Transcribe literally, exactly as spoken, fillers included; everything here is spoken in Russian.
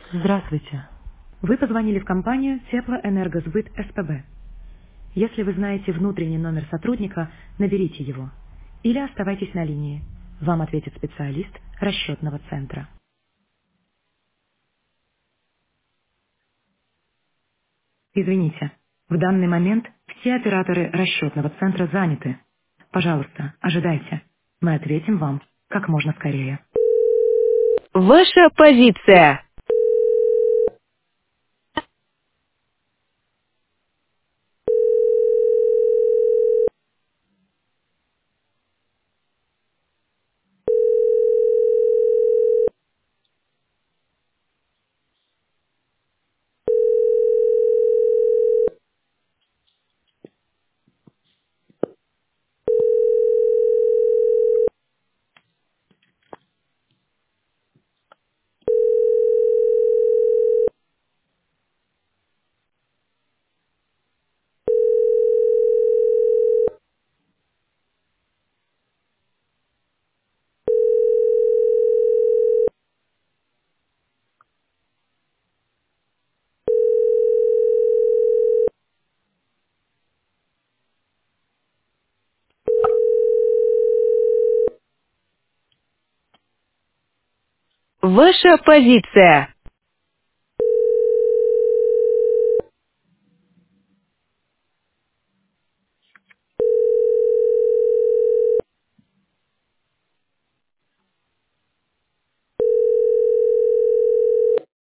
Здравствуйте. Вы позвонили в компанию Теплоэнергосбыт СПБ. Если вы знаете внутренний номер сотрудника, наберите его. Или оставайтесь на линии. Вам ответит специалист расчетного центра. Извините, в данный момент все операторы расчетного центра заняты. Пожалуйста, ожидайте. Мы ответим вам как можно скорее. Ваша позиция. Ваша позиция.